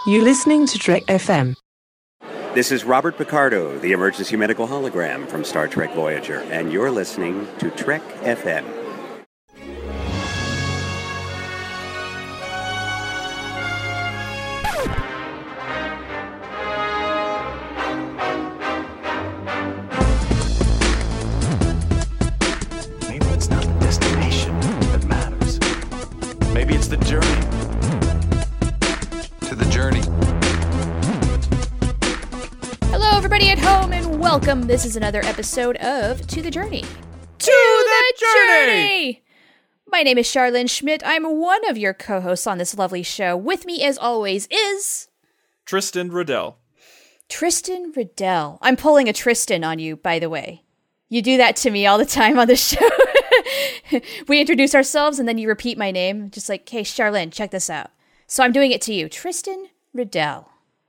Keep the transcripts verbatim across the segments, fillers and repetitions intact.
You're listening to Trek F M. This is Robert Picardo, the emergency medical hologram from Star Trek Voyager, and you're listening to Trek F M. Maybe it's not the destination that matters. Maybe it's the journey. To the journey. Hello, everybody at home, and welcome. This is another episode of To the Journey. To the Journey! My name is Charlene Schmidt. I'm one of your co-hosts on this lovely show. With me, as always, is... Tristan Riddell. Tristan Riddell. I'm pulling a Tristan on you, by the way. You do that to me all the time on this show. We introduce ourselves, and then you repeat my name. Just like, hey, Charlene, check this out. So I'm doing it to you. Tristan Riddell.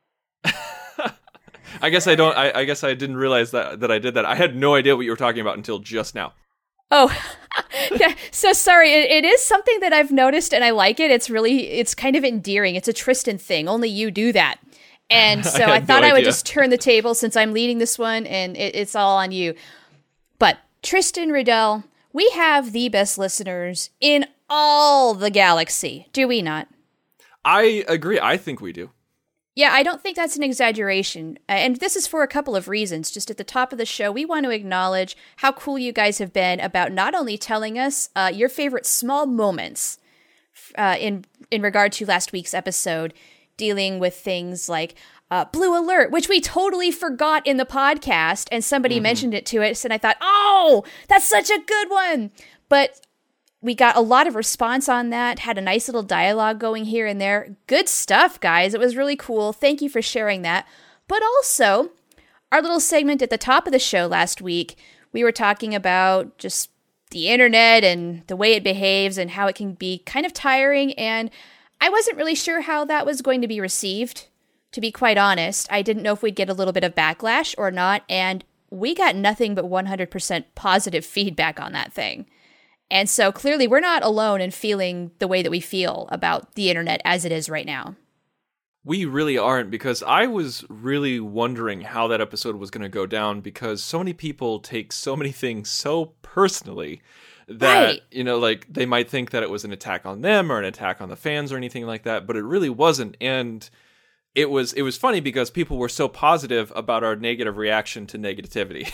I guess I don't. I, I guess I didn't realize that that I did that. I had no idea what you were talking about until just now. Oh, yeah. So sorry. It, it is something that I've noticed, and I like it. It's really, it's kind of endearing. It's a Tristan thing. Only you do that. And so I, I thought no I would idea. just turn the table since I'm leading this one, and it, it's all on you. But Tristan Riddell, we have the best listeners in all the galaxy, do we not? I agree. I think we do. Yeah, I don't think that's an exaggeration. Uh, And this is for a couple of reasons. Just at the top of the show, we want to acknowledge how cool you guys have been about not only telling us uh, your favorite small moments uh, in in regard to last week's episode, dealing with things like uh, Blue Alert, which we totally forgot in the podcast, and somebody Mm-hmm. mentioned it to us, and I thought, oh, that's such a good one. But we got a lot of response on that, had a nice little dialogue going here and there. Good stuff, guys. It was really cool. Thank you for sharing that. But also, our little segment at the top of the show last week, we were talking about just the internet and the way it behaves and how it can be kind of tiring. And I wasn't really sure how that was going to be received, to be quite honest. I didn't know if we'd get a little bit of backlash or not. And we got nothing but one hundred percent positive feedback on that thing. And so clearly we're not alone in feeling the way that we feel about the internet as it is right now. We really aren't, because I was really wondering how that episode was going to go down, because so many people take so many things so personally that, Right. you know, like they might think that it was an attack on them or an attack on the fans or anything like that, but it really wasn't. And it was it was funny because people were so positive about our negative reaction to negativity.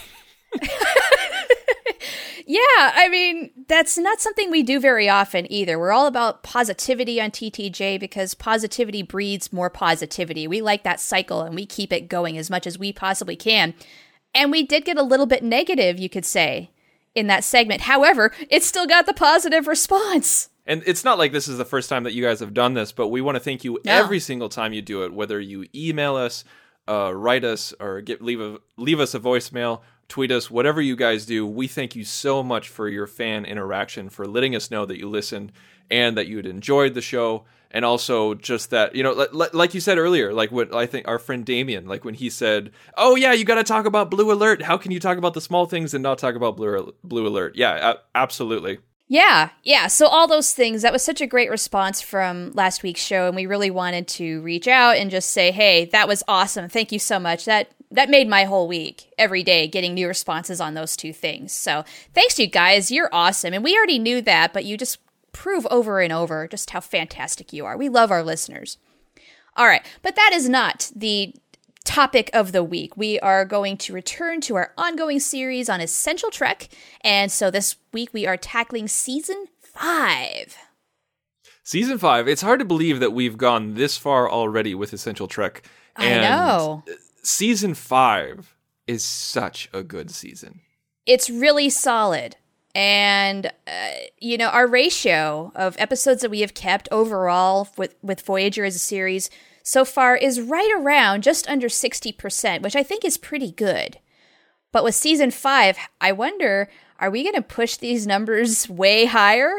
Yeah, I mean, that's not something we do very often either. We're all about positivity on T T J because positivity breeds more positivity. We like that cycle and we keep it going as much as we possibly can. And we did get a little bit negative, you could say, in that segment. However, it still got the positive response. And it's not like this is the first time that you guys have done this, but we want to thank you No. every single time you do it, whether you email us, uh, write us, or get leave a leave us a voicemail, tweet us, whatever you guys do. We thank you so much for your fan interaction, for letting us know that you listened and that you had enjoyed the show. And also just that, you know, like, like you said earlier, like what I think our friend Damien, like when he said, oh yeah, you got to talk about Blue Alert. How can you talk about the small things and not talk about Blue, Blue Alert? Yeah, a- absolutely. Yeah, yeah. So all those things, that was such a great response from last week's show, and we really wanted to reach out and just say, hey, that was awesome. Thank you so much. That that made my whole week, every day, getting new responses on those two things. So thanks to you guys. You're awesome. And we already knew that, but you just prove over and over just how fantastic you are. We love our listeners. All right, but that is not the topic of the week. We are going to return to our ongoing series on Essential Trek, and so this week we are tackling season five. Season five. It's hard to believe that we've gone this far already with Essential Trek. And I know. Season five is such a good season. It's really solid. And, uh, you know, our ratio of episodes that we have kept overall with, with Voyager as a series so far is right around just under sixty percent, which I think is pretty good. But with season five, I wonder, are we going to push these numbers way higher?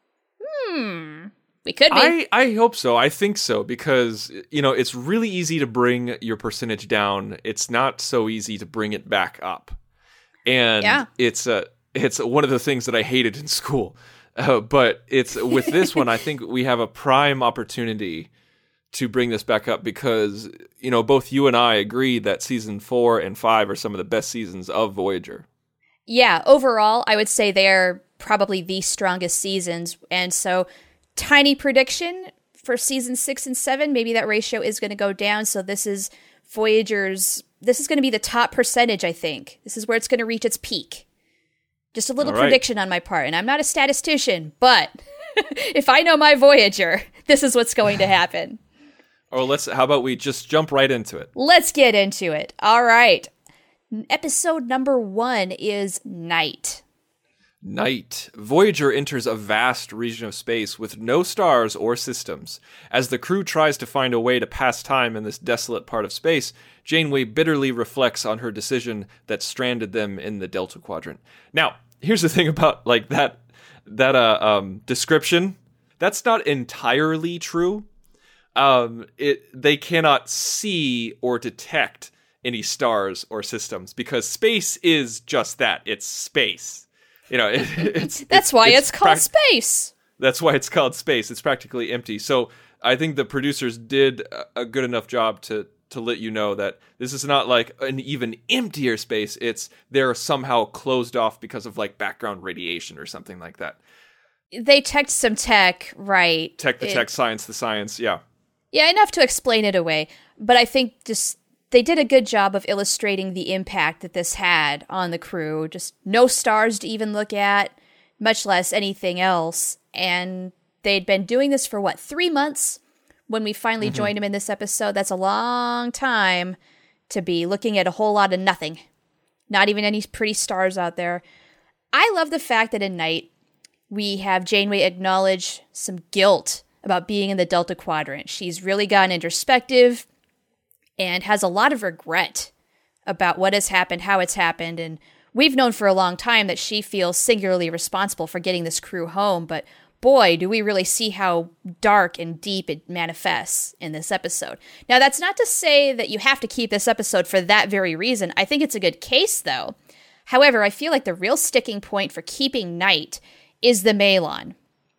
Hmm. We could be. I, I hope so. I think so, because, you know, it's really easy to bring your percentage down. It's not so easy to bring it back up. And Yeah. it's a, it's one of the things that I hated in school. Uh, but it's with this one, I think we have a prime opportunity to bring this back up because, you know, both you and I agree that season four and five are some of the best seasons of Voyager. Yeah, overall, I would say they're probably the strongest seasons. And so, tiny prediction for season six and seven, maybe that ratio is going to go down. So this is Voyager's, this is going to be the top percentage, I think. This is where it's going to reach its peak. Just a little All right. prediction on my part. And I'm not a statistician, but if I know my Voyager, this is what's going to happen. Or let's, how about we just jump right into it? Let's get into it. All right. Episode number one is Night. Night. Voyager enters a vast region of space with no stars or systems. As the crew tries to find a way to pass time in this desolate part of space, Janeway bitterly reflects on her decision that stranded them in the Delta Quadrant. Now, here's the thing about like that that uh, um, description. That's not entirely true. Um, it they cannot see or detect any stars or systems because space is just that. It's space. You know, it, it's that's it's, why it's it's called prac- space. That's why it's called space. It's practically empty. So I think the producers did a good enough job to to let you know that this is not like an even emptier space. It's they're somehow closed off because of like background radiation or something like that. They teched some tech, right? Tech the It- tech, science the science. Yeah. Yeah, enough to explain it away. But I think just they did a good job of illustrating the impact that this had on the crew. Just no stars to even look at, much less anything else. And they'd been doing this for, what, three months? When we finally mm-hmm. joined them in this episode, that's a long time to be looking at a whole lot of nothing. Not even any pretty stars out there. I love the fact that in Night, we have Janeway acknowledge some guilt about being in the Delta Quadrant. She's really gotten introspective and has a lot of regret about what has happened, how it's happened, and we've known for a long time that she feels singularly responsible for getting this crew home, but boy, do we really see how dark and deep it manifests in this episode. Now, that's not to say that you have to keep this episode for that very reason. I think it's a good case, though. However, I feel like the real sticking point for keeping Night is the Malon.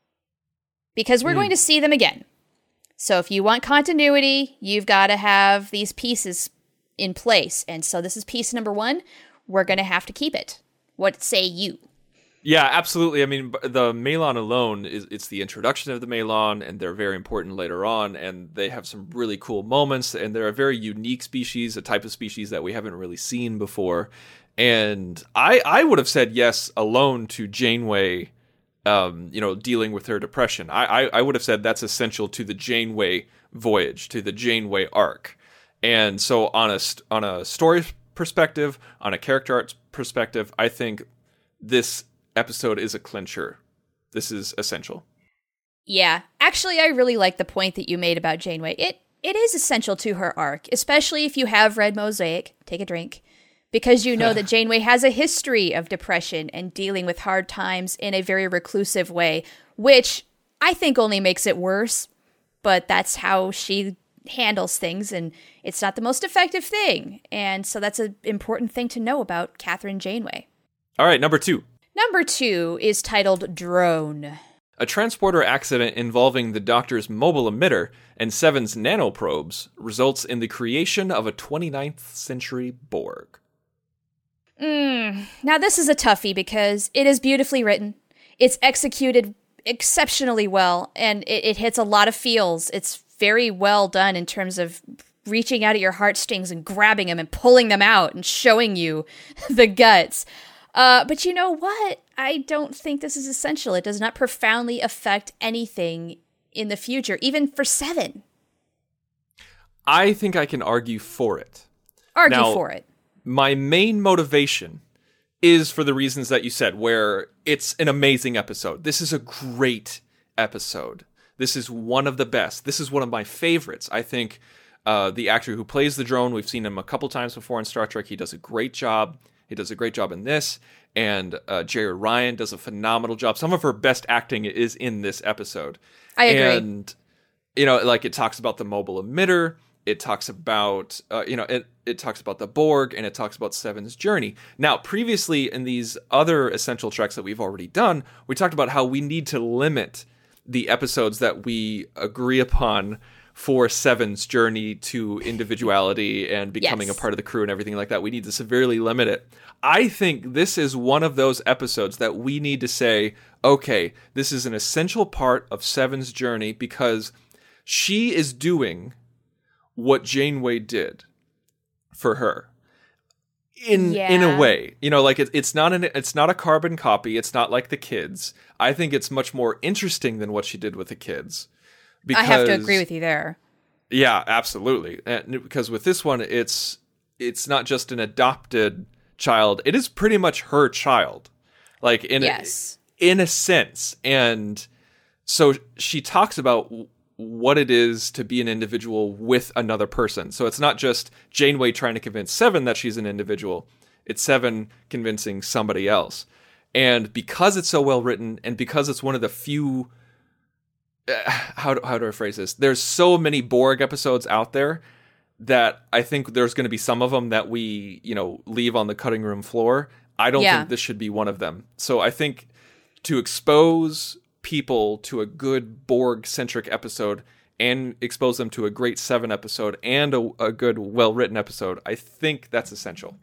Because we're mm. going to see them again. So if you want continuity, you've got to have these pieces in place. And so this is piece number one. We're going to have to keep it. What say you? Yeah, absolutely. I mean, the Malon alone, is it's the introduction of the Malon, and they're very important later on, and they have some really cool moments, and they're a very unique species, a type of species that we haven't really seen before. And I, I would have said yes alone to Janeway, um, you know, dealing with her depression. I, I, I would have said that's essential to the Janeway voyage, to the Janeway arc. And so on a, on a story perspective, on a character arc perspective, I think this episode is a clincher. This is essential. Yeah, actually, I really like the point that you made about Janeway. It it is essential to her arc, especially if you have read Mosaic. Take a drink. Because you know that Janeway has a history of depression and dealing with hard times in a very reclusive way, which I think only makes it worse. But that's how she handles things, and it's not the most effective thing. And so that's an important thing to know about Kathryn Janeway. All right, number two. Number two is titled Drone. A transporter accident involving the Doctor's mobile emitter and Seven's nanoprobes results in the creation of a twenty-ninth century Borg. Mm. Now this is a toughie because it is beautifully written. It's executed exceptionally well, and it, it hits a lot of feels. It's very well done in terms of reaching out at your heartstrings and grabbing them and pulling them out and showing you the guts. Uh, but you know what? I don't think this is essential. It does not profoundly affect anything in the future, even for Seven. I think I can argue for it. Argue now, for it. My main motivation is for the reasons that you said, where it's an amazing episode. This is a great episode. This is one of the best. This is one of my favorites. I think uh, the actor who plays the drone, we've seen him a couple times before in Star Trek. He does a great job. He does a great job in this. And uh, Jeri Ryan does a phenomenal job. Some of her best acting is in this episode. I agree. And, you know, like it talks about the mobile emitter. It talks about, uh, you know, it, it talks about the Borg, and it talks about Seven's journey. Now, previously in these other essential treks that we've already done, we talked about how we need to limit the episodes that we agree upon for Seven's journey to individuality and becoming Yes. a part of the crew and everything like that. We need to severely limit it. I think this is one of those episodes that we need to say, okay, this is an essential part of Seven's journey because she is doing what Janeway did for her. In Yeah. in a way, you know, like it, it's not an it's not a carbon copy. It's not like the kids. I think it's much more interesting than what she did with the kids. Because, I have to agree with you there. Yeah, absolutely. And because with this one, it's it's not just an adopted child. It is pretty much her child, like in Yes. a, in a sense. And so she talks about what it is to be an individual with another person. So it's not just Janeway trying to convince Seven that she's an individual. It's Seven convincing somebody else. And because it's so well written, and because it's one of the few, uh, how do, how do I phrase this? There's so many Borg episodes out there that I think there's going to be some of them that we, you know, leave on the cutting room floor. I don't Yeah. think this should be one of them. So I think to expose people to a good Borg-centric episode and expose them to a great Seven episode and a, a good, well-written episode, I think that's essential.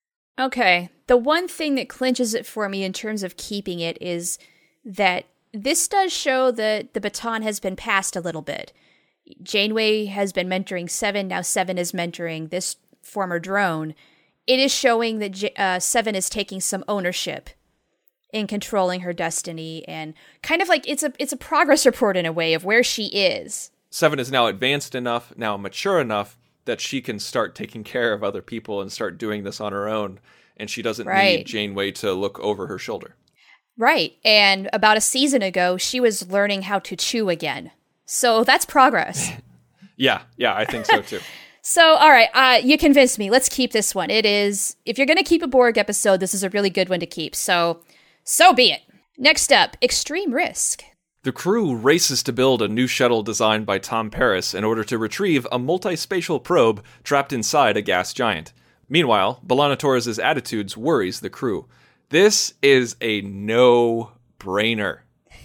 Okay. The one thing that clinches it for me in terms of keeping it is that this does show that the baton has been passed a little bit. Janeway has been mentoring Seven. Now Seven is mentoring this former drone. It is showing that J- uh, Seven is taking some ownership in controlling her destiny, and kind of like it's a it's a progress report in a way of where she is. Seven is now advanced enough, now mature enough, that she can start taking care of other people and start doing this on her own, and she doesn't Right. need Janeway to look over her shoulder. Right. And about a season ago, she was learning how to chew again. So that's progress. Yeah, yeah, I think so too. So, all right, uh, you convinced me. Let's keep this one. It is, if you're going to keep a Borg episode, this is a really good one to keep. So, so be it. Next up, Extreme Risk. The crew races to build a new shuttle designed by Tom Paris in order to retrieve a multispatial probe trapped inside a gas giant. Meanwhile, B'Elanna Torres' attitudes worries the crew. This is a no-brainer.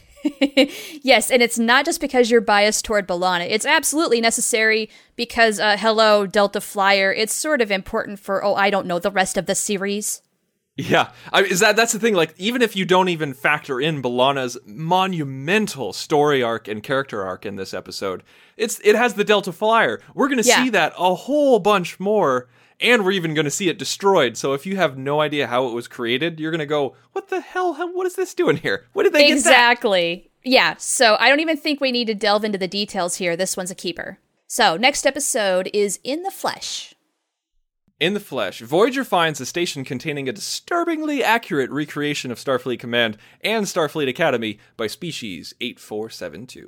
Yes, and it's not just because you're biased toward B'Elanna. It's absolutely necessary because, uh, hello, Delta Flyer, it's sort of important for, oh, I don't know, the rest of the series. Yeah, I, is that that's the thing. Like, even if you don't even factor in B'Elanna's monumental story arc and character arc in this episode, it's it has the Delta Flyer. We're going to Yeah. see that a whole bunch more, and we're even going to see it destroyed. So if you have no idea how it was created, you're going to go, "What the hell? How, what is this doing here? What did they get that?" Exactly. Yeah, so I don't even think we need to delve into the details here. This one's a keeper. So, next episode is In the Flesh. In the Flesh, Voyager finds a station containing a disturbingly accurate recreation of Starfleet Command and Starfleet Academy by Species eight four seven two.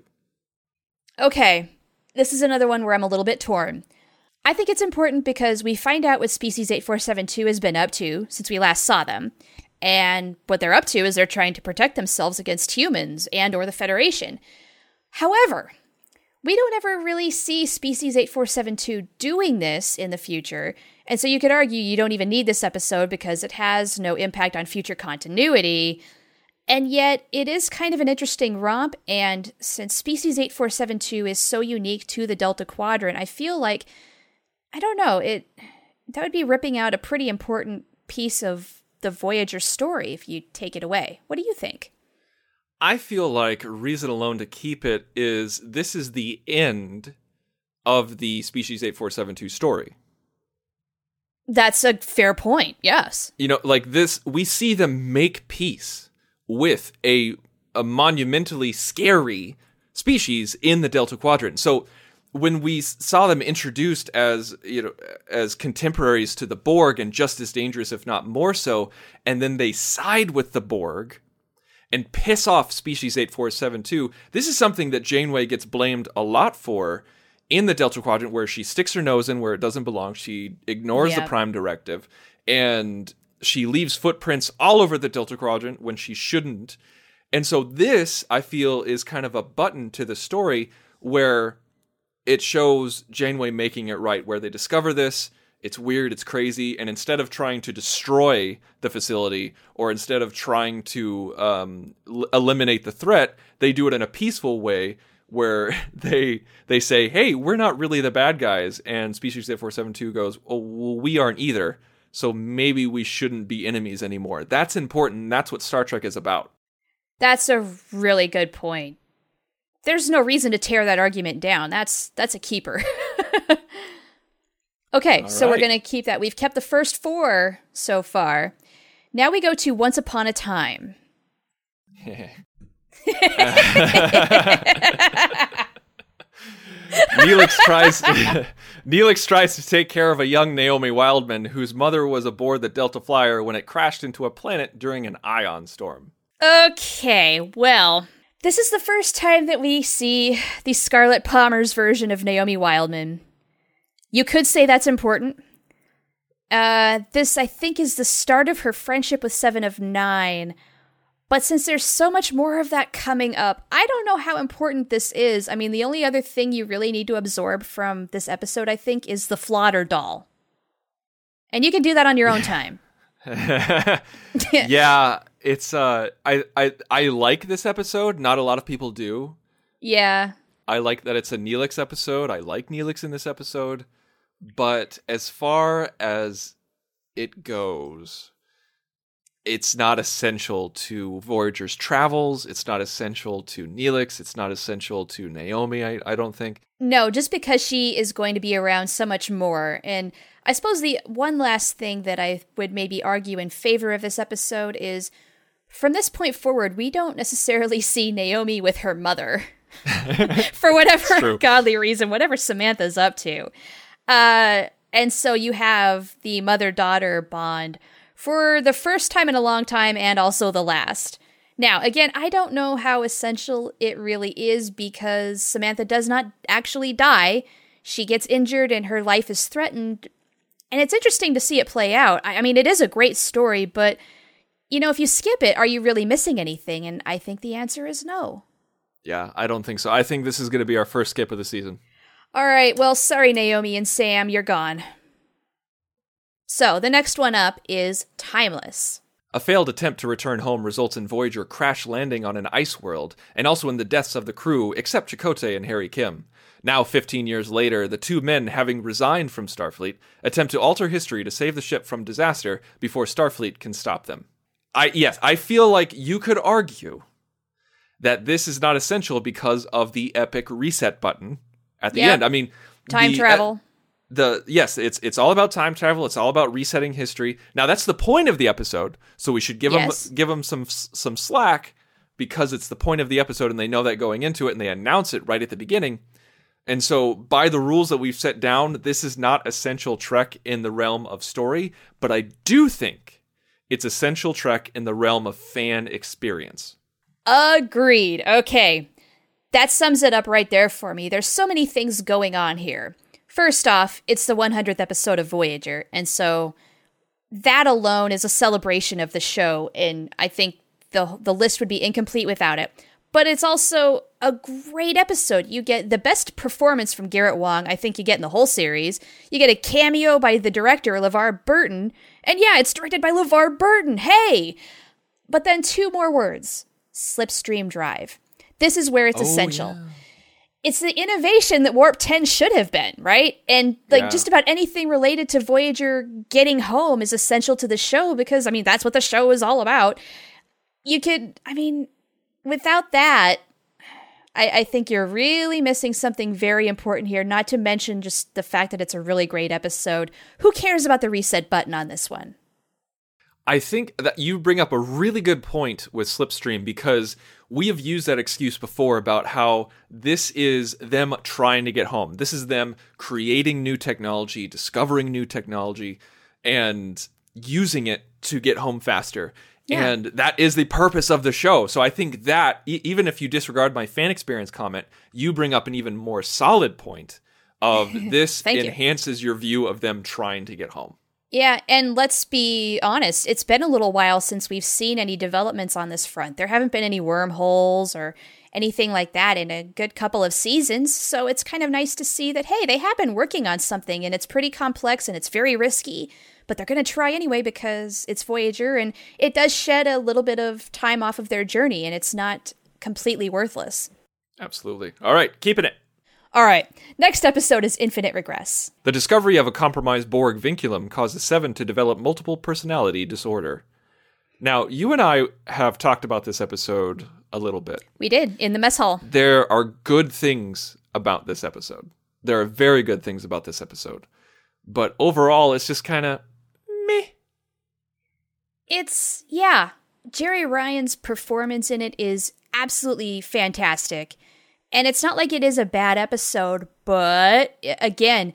Okay, this is another one where I'm a little bit torn. I think it's important because we find out what Species eight four seven two has been up to since we last saw them. And what they're up to is they're trying to protect themselves against humans and or the Federation. However, we don't ever really see Species eight four seven two doing this in the future, and so you could argue you don't even need this episode because it has no impact on future continuity, and yet it is kind of an interesting romp, and since Species eight four seven two is so unique to the Delta Quadrant, I feel like, I don't know, it that would be ripping out a pretty important piece of the Voyager story if you take it away. What do you think? I feel like reason alone to keep it is this is the end of the Species eight four seven two story. That's a fair point, yes. You know, like this, we see them make peace with a, a monumentally scary species in the Delta Quadrant. So when we saw them introduced as, you know, as contemporaries to the Borg and just as dangerous, if not more so, and then they side with the Borg and piss off Species eight four seven two, this is something that Janeway gets blamed a lot for in the Delta Quadrant, where she sticks her nose in where it doesn't belong. She ignores Yep. the Prime Directive, and she leaves footprints all over the Delta Quadrant when she shouldn't. And so this, I feel, is kind of a button to the story where it shows Janeway making it right, where they discover this, it's weird, it's crazy, and instead of trying to destroy the facility, or instead of trying to um, l- eliminate the threat, they do it in a peaceful way, where they they say, hey, we're not really the bad guys. And Species eight four seven two goes, oh, well, we aren't either. So maybe we shouldn't be enemies anymore. That's important. That's what Star Trek is about. That's a really good point. There's no reason to tear that argument down. That's that's a keeper. Okay, All so right. we're going to keep that. We've kept the first four so far. Now we go to Once Upon a Time. Neelix tries Neelix tries to take care of a young Naomi Wildman whose mother was aboard the Delta Flyer when it crashed into a planet during an ion storm. Okay, well, this is the first time that we see the Scarlet Palmer's version of Naomi Wildman. You could say that's important. Uh, this, I think, is the start of her friendship with Seven of Nine. But since there's so much more of that coming up, I don't know how important this is. I mean, the only other thing you really need to absorb from this episode, I think, is the Flodder doll. And you can do that on your own time. Yeah, it's uh I, I I like this episode. Not a lot of people do. Yeah. I like that it's a Neelix episode. I like Neelix in this episode. But as far as it goes, it's not essential to Voyager's travels. It's not essential to Neelix. It's not essential to Naomi, I, I don't think. No, just because she is going to be around so much more. And I suppose the one last thing that I would maybe argue in favor of this episode is, from this point forward, we don't necessarily see Naomi with her mother. For whatever godly reason, whatever Samantha's up to. Uh, and so you have the mother-daughter bond for the first time in a long time and also the last. Now, again, I don't know how essential it really is because Samantha does not actually die. She gets injured and her life is threatened. And it's interesting to see it play out. I, I mean, it is a great story, but, you know, if you skip it, are you really missing anything? And I think the answer is no. Yeah, I don't think so. I think this is going to be our first skip of the season. All right, well, sorry, Naomi and Sam, you're gone. So, the next one up is Timeless. A failed attempt to return home results in Voyager crash landing on an ice world, and also in the deaths of the crew, except Chakotay and Harry Kim. Now, fifteen years later, the two men, having resigned from Starfleet, attempt to alter history to save the ship from disaster before Starfleet can stop them. I yes, I feel like you could argue that this is not essential because of the epic reset button at the Yep. end. I mean, Time the, travel. Uh, the yes, it's it's all about time travel. It's all about resetting history. Now that's the point of the episode, so we should give Yes. them give them some some slack because it's the point of the episode, and they know that going into it, and they announce it right at the beginning. And so, by the rules that we've set down, this is not essential Trek in the realm of story, but I do think it's essential Trek in the realm of fan experience. Agreed. Okay. That sums it up right there for me. There's so many things going on here. First off, it's the one hundredth episode of Voyager, and so that alone is a celebration of the show, and I think the the list would be incomplete without it. But it's also a great episode. You get the best performance from Garrett Wang I think you get in the whole series. You get a cameo by the director, LeVar Burton, and yeah, it's directed by LeVar Burton. Hey! But then two more words. Slipstream Drive. This is where it's Oh, essential. yeah. It's the innovation that Warp ten should have been, right? And like Yeah. just about anything related to Voyager getting home is essential to the show because, I mean, that's what the show is all about. You could, I mean, without that, I, I think you're really missing something very important here, not to mention just the fact that it's a really great episode. Who cares about the reset button on this one? I think that you bring up a really good point with Slipstream because we have used that excuse before about how this is them trying to get home. This is them creating new technology, discovering new technology, and using it to get home faster. Yeah. And that is the purpose of the show. So I think that, e- even if you disregard my fan experience comment, you bring up an even more solid point of this Thank you. enhances your view of them trying to get home. Yeah, and let's be honest, it's been a little while since we've seen any developments on this front. There haven't been any wormholes or anything like that in a good couple of seasons, so it's kind of nice to see that, hey, they have been working on something, and it's pretty complex, and it's very risky, but they're going to try anyway because it's Voyager, and it does shed a little bit of time off of their journey, and it's not completely worthless. Absolutely. All right, keeping it. All right, next episode is Infinite Regress. The discovery of a compromised Borg vinculum causes Seven to develop multiple personality disorder. Now, you and I have talked about this episode a little bit. We did, in the mess hall. There are good things about this episode. There are very good things about this episode. But overall, it's just kind of meh. It's, yeah. Jerry Ryan's performance in it is absolutely fantastic. And it's not like it is a bad episode, but again,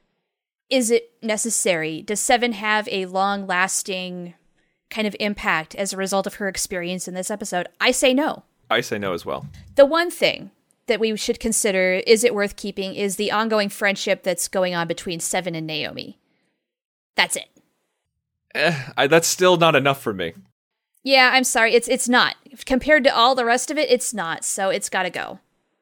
is it necessary? Does Seven have a long-lasting kind of impact as a result of her experience in this episode? I say no. I say no as well. The one thing that we should consider, is it worth keeping, is the ongoing friendship that's going on between Seven and Naomi. That's it. Eh, I, that's still not enough for me. Yeah, I'm sorry. It's it's not. Compared to all the rest of it, it's not. So it's got to go.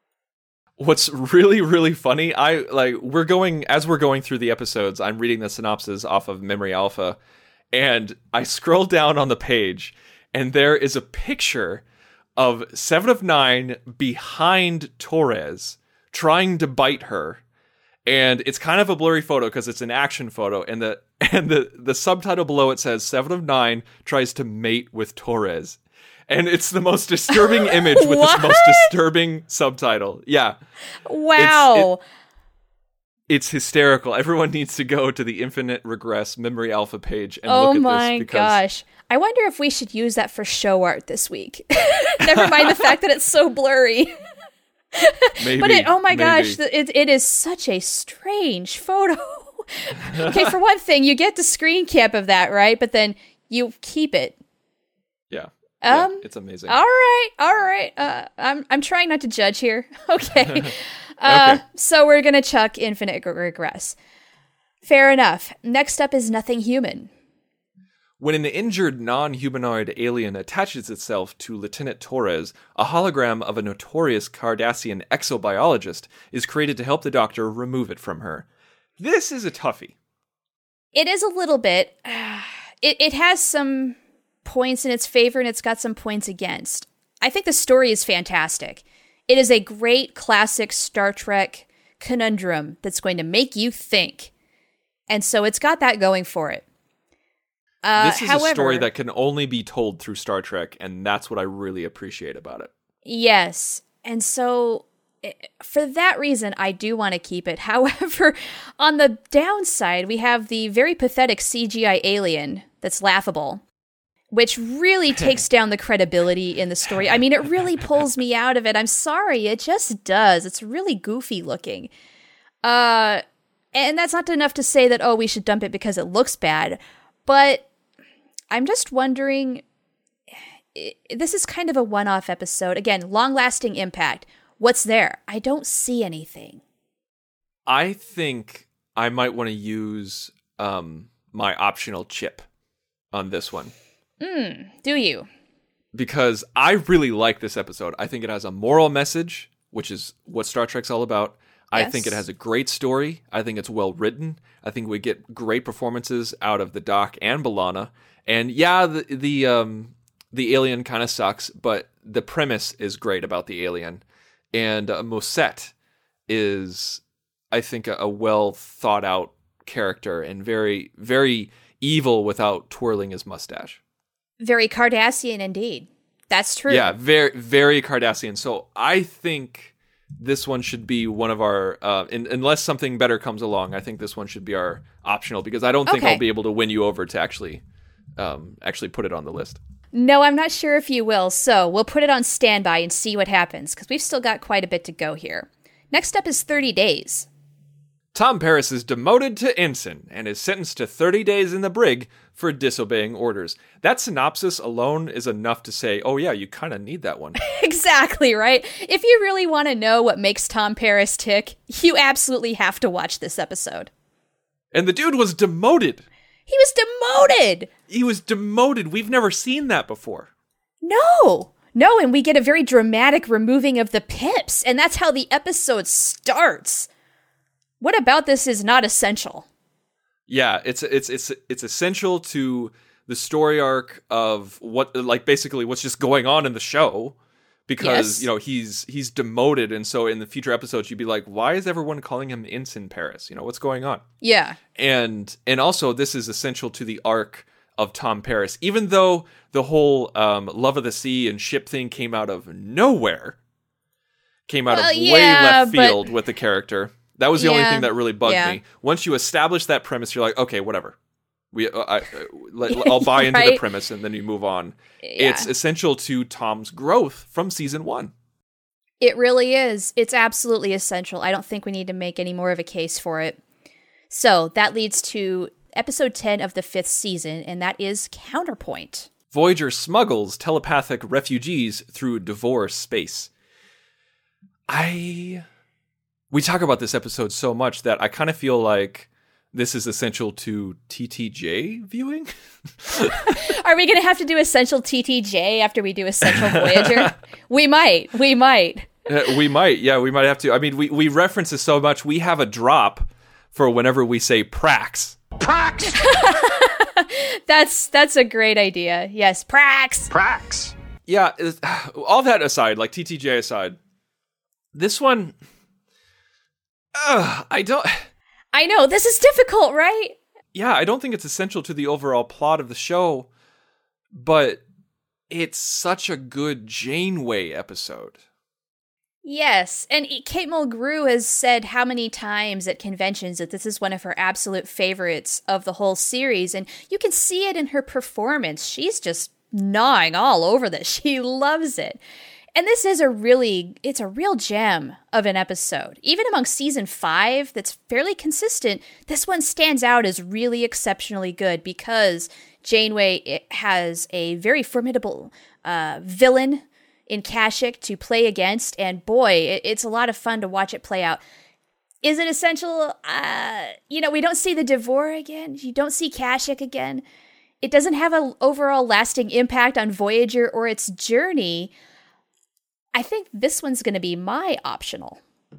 What's really, really funny, I like we're going as we're going through the episodes, I'm reading the synopsis off of Memory Alpha, and I scroll down on the page, and there is a picture of Seven of Nine behind Torres, trying to bite her. And it's kind of a blurry photo because it's an action photo, and the and the, the subtitle below it says Seven of Nine tries to mate with Torres. And it's the most disturbing image with the most disturbing subtitle. Yeah. Wow. It's, it, it's hysterical. Everyone needs to go to the Infinite Regress Memory Alpha page and oh look at my this. Because gosh. I wonder if we should use that for show art this week. Never mind the fact that it's so blurry. Maybe, but it, oh my maybe. gosh, it, it is such a strange photo. Okay, for one thing, you get the screen cap of that, right? But then you keep it. Yeah. Um, yeah, it's amazing. All right, all right. Uh, I'm I'm trying not to judge here. Okay. uh, okay. So we're gonna chuck Infinite Regress. Fair enough. Next up is Nothing Human. When an injured non-humanoid alien attaches itself to Lieutenant Torres, a hologram of a notorious Cardassian exobiologist is created to help the Doctor remove it from her. This is a toughie. It is a little bit. Uh, it it has some points in its favor and it's got some points against. I think the story is fantastic. It is a great classic Star Trek conundrum that's going to make you think. And so it's got that going for it. Uh, this is however, a story that can only be told through Star Trek, and that's what I really appreciate about it. Yes. And so for that reason, I do want to keep it. However, on the downside, we have the very pathetic C G I alien that's laughable, which really takes down the credibility in the story. I mean, it really pulls me out of it. I'm sorry, it just does. It's really goofy looking. Uh, and that's not enough to say that, oh, we should dump it because it looks bad. But I'm just wondering, this is kind of a one-off episode. Again, long-lasting impact. What's there? I don't see anything. I think I might want to use um, my optional chip on this one. Mm, do you? Because I really like this episode. I think it has a moral message, which is what Star Trek's all about. I Yes. think it has a great story. I think it's well written. I think we get great performances out of the Doc and B'Elanna. And yeah, the the um, the alien kind of sucks, but the premise is great about the alien. And uh, Moset is, I think, a, a well thought out character and very, very evil without twirling his mustache. Very Cardassian indeed. That's true. Yeah, very, very Cardassian. So I think this one should be one of our, uh, in, unless something better comes along, I think this one should be our optional, because I don't think Okay. I'll be able to win you over to actually, um, actually put it on the list. No, I'm not sure if you will, so we'll put it on standby and see what happens, because we've still got quite a bit to go here. Next up is thirty days. Tom Paris is demoted to ensign and is sentenced to thirty days in the brig for disobeying orders. That synopsis alone is enough to say, oh yeah, you kind of need that one. Exactly, right? If you really want to know what makes Tom Paris tick, you absolutely have to watch this episode. And the dude was demoted. He was demoted! He was demoted. We've never seen that before. No! No, and we get a very dramatic removing of the pips, and that's how the episode starts. What about this is not essential? Yeah, it's it's it's it's essential to the story arc of what, like, basically what's just going on in the show, because Yes. you know he's he's demoted, and so in the future episodes you'd be like, why is everyone calling him Ensign Paris? You know, what's going on? Yeah. And and also this is essential to the arc of Tom Paris, even though the whole um, Love of the Sea and ship thing came out of nowhere, came out Well, of way yeah, left but- field with the character. That was the only Yeah, thing that really bugged yeah. me. Once you establish that premise, you're like, okay, whatever. We, uh, I, uh, let, I'll buy into the Right? premise, and then you move on. Yeah. It's essential to Tom's growth from season one. It really is. It's absolutely essential. I don't think we need to make any more of a case for it. So that leads to episode ten of the fifth season, and that is Counterpoint. Voyager smuggles telepathic refugees through divorce space. I... We talk about this episode so much that I kind of feel like this is essential to T T J viewing. Are we going to have to do Essential T T J after we do Essential Voyager? We might. We might. Uh, we might. Yeah, we might have to. I mean, we, we reference this so much. We have a drop for whenever we say Prax. Prax! That's that's a great idea. Yes, Prax. Prax! Yeah, it's- all that aside, like T T J aside, this one... Uh, I don't... I know, this is difficult, right? Yeah, I don't think it's essential to the overall plot of the show, but it's such a good Janeway episode. Yes, and Kate Mulgrew has said how many times at conventions that this is one of her absolute favorites of the whole series, and you can see it in her performance. She's just gnawing all over this. She loves it. And this is a really, it's a real gem of an episode. Even among season five, that's fairly consistent, this one stands out as really exceptionally good because Janeway it has a very formidable uh, villain in Kashyyyk to play against, and boy, it, it's a lot of fun to watch it play out. Is it essential? Uh, you know, we don't see the Devore again. You don't see Kashyyyk again. It doesn't have an overall lasting impact on Voyager or its journey. I think this one's going to be my optional.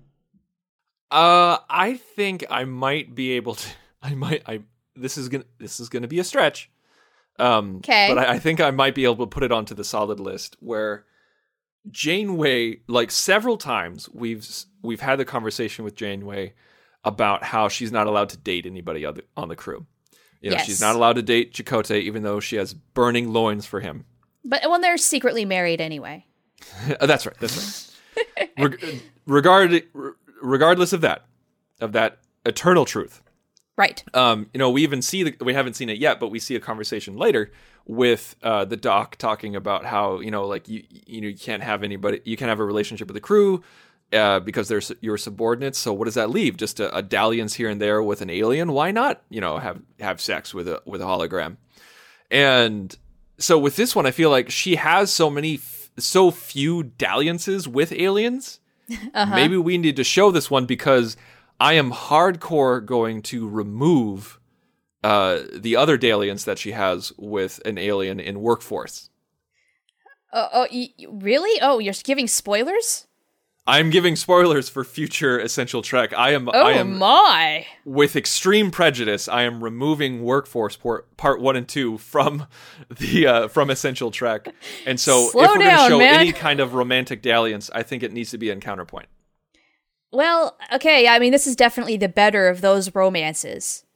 Uh, I think I might be able to. I might. I. This is gonna. This is gonna be a stretch. Um. 'Kay. But I, I think I might be able to put it onto the solid list where Janeway, like several times, we've we've had the conversation with Janeway about how she's not allowed to date anybody on the, on the crew. You know, Yes. she's not allowed to date Chakotay, even though she has burning loins for him. But well, they're secretly married anyway. Uh, that's right. That's right. Reg- regard, regardless of that, of that eternal truth, Right. um, you know, we even see the, we haven't seen it yet, but we see a conversation later with uh, the doc talking about how you know, like you, you know, you can't have anybody, you can't have a relationship with the crew uh, because they're su- your subordinates. So what does that leave? Just a, a dalliance here and there with an alien? Why not? You know, have have sex with a with a hologram? And so with this one, I feel like she has so many. so few dalliances with aliens. Uh-huh. Maybe we need to show this one because I am hardcore going to remove uh, the other dalliance that she has with an alien in Workforce. Oh, oh y- y- really? Oh, you're giving spoilers? I'm giving spoilers for future Essential Trek. I am. Oh I am my! with extreme prejudice. I am removing Workforce part, part one and two from the uh, from Essential Trek, and so Slow if we're going to down, show man. any kind of romantic dalliance, I think it needs to be in Counterpoint. Well, okay. I mean, this is definitely the better of those romances.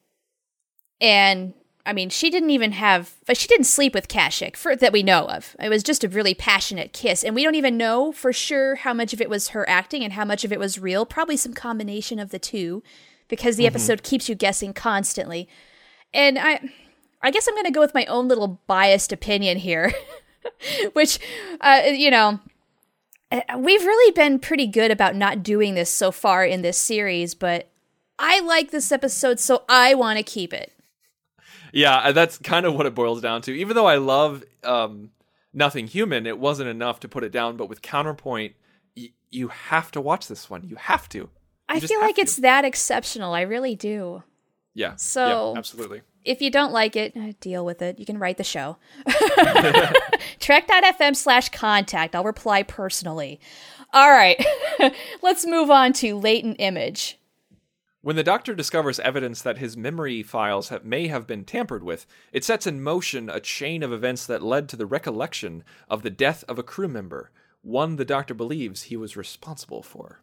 And I mean, she didn't even have, but she didn't sleep with Kashyyyk for that we know of. It was just a really passionate kiss, and we don't even know for sure how much of it was her acting and how much of it was real. Probably some combination of the two, because the episode keeps you guessing constantly. And I, I guess I'm going to go with my own little biased opinion here, which, uh, you know. We've really been pretty good about not doing this so far in this series, but I like this episode, so I want to keep it. Yeah, that's kind of what it boils down to. Even though I love um, Nothing Human, it wasn't enough to put it down. But with Counterpoint, y- you have to watch this one. You have to. You I just feel have like to. it's that exceptional. I really do. Yeah. So- yeah, absolutely. If you don't like it, uh, deal with it. You can write the show. Trek.fm slash contact. I'll reply personally. All right. Let's move on to Latent Image. When the Doctor discovers evidence that his memory files have, may have been tampered with, it sets in motion a chain of events that led to the recollection of the death of a crew member, one the Doctor believes he was responsible for.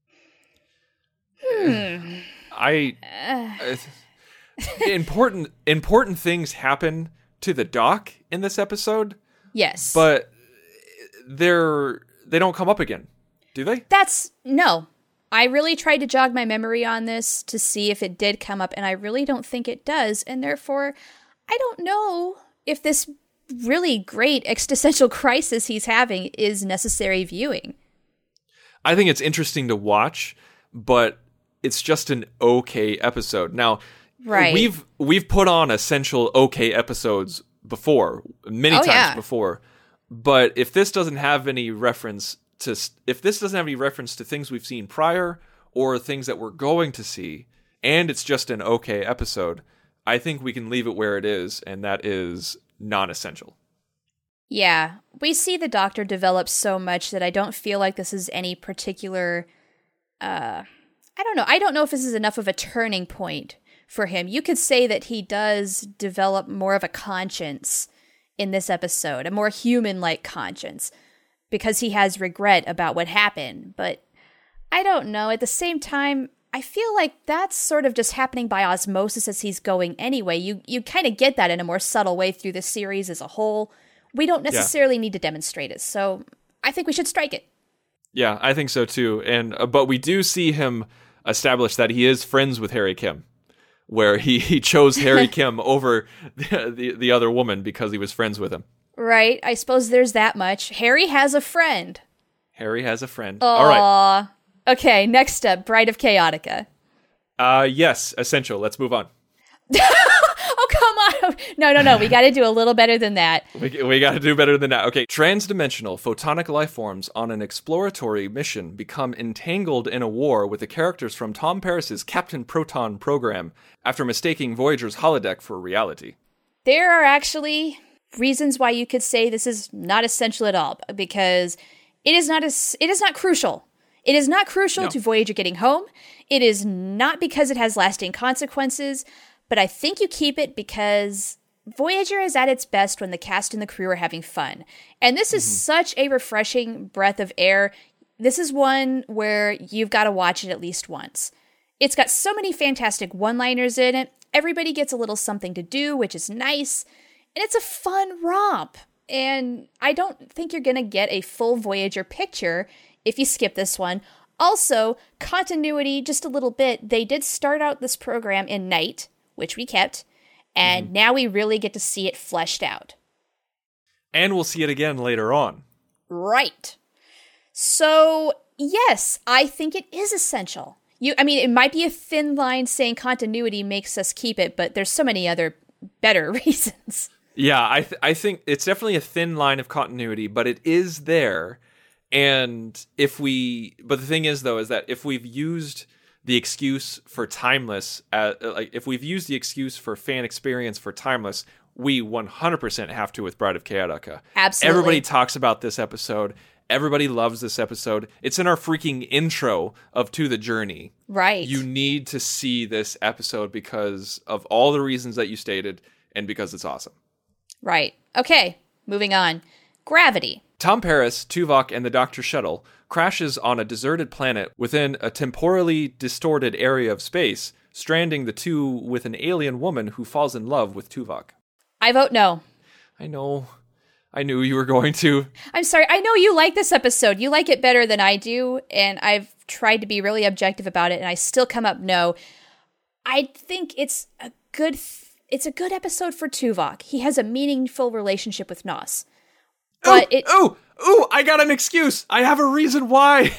Hmm. I... Uh, important important things happen to the Doc in this episode. Yes. But they're they don't come up again, do they? That's no. I really tried to jog my memory on this to see if it did come up, and I really don't think it does, and therefore I don't know if this really great existential crisis he's having is necessary viewing. I think it's interesting to watch, but it's just an okay episode. Now, right. we've we've put on essential okay episodes before, many oh, times yeah. before. But if this doesn't have any reference to if this doesn't have any reference to things we've seen prior or things that we're going to see, and it's just an okay episode, I think we can leave it where it is, and that is non-essential. Yeah, we see the Doctor develop so much that I don't feel like this is any particular, uh, I don't know. I don't know if this is enough of a turning point for him. You could say that he does develop more of a conscience in this episode, a more human-like conscience, because he has regret about what happened. But I don't know. At the same time, I feel like that's sort of just happening by osmosis as he's going anyway. You you kind of get that in a more subtle way through the series as a whole. We don't necessarily yeah. need to demonstrate it, so I think we should strike it. Yeah, I think so too. And uh, but we do see him establish that he is friends with Harry Kim, where he, he chose Harry Kim over the, the the other woman because he was friends with him. Right. I suppose there's that much. Harry has a friend. Harry has a friend. Aww. All right. Okay, next up, Bride of Chaotica. Uh, yes, essential. Let's move on. Oh, come on. No, no, no. We got to do a little better than that. We, we got to do better than that. Okay. Transdimensional photonic life forms on an exploratory mission become entangled in a war with the characters from Tom Paris's Captain Proton program after mistaking Voyager's holodeck for reality. There are actually reasons why you could say this is not essential at all, because it is not as it is not crucial. It is not crucial no. to Voyager getting home. It is not because it has lasting consequences. But I think you keep it because Voyager is at its best when the cast and the crew are having fun. And this is mm-hmm. such a refreshing breath of air. This is one where you've got to watch it at least once. It's got so many fantastic one-liners in it. Everybody gets a little something to do, which is nice. And it's a fun romp. And I don't think you're going to get a full Voyager picture if you skip this one. Also, continuity, just a little bit. They did start out this program in night, which we kept, and mm-hmm. now we really get to see it fleshed out. And we'll see it again later on. Right. So, yes, I think it is essential. You, I mean, it might be a thin line saying continuity makes us keep it, but there's so many other better reasons. Yeah, I th- I think it's definitely a thin line of continuity, but it is there. And if we, but the thing is, though, is that if we've used the excuse for timeless, uh, like if we've used the excuse for fan experience for timeless, we one hundred percent have to with Bride of Chaotica. Absolutely. Everybody talks about this episode. Everybody loves this episode. It's in our freaking intro of To the Journey. Right. You need to see this episode because of all the reasons that you stated and because it's awesome. Right. Okay, moving on. Gravity. Tom Paris, Tuvok, and the Doctor Shuttle crashes on a deserted planet within a temporally distorted area of space, stranding the two with an alien woman who falls in love with Tuvok. I vote no. I know. I knew you were going to. I'm sorry. I know you like this episode. You like it better than I do, and I've tried to be really objective about it, and I still come up no. I think it's a good th- it's a good episode for Tuvok. He has a meaningful relationship with Nos. But ooh, it ooh, ooh, I got an excuse. I have a reason why.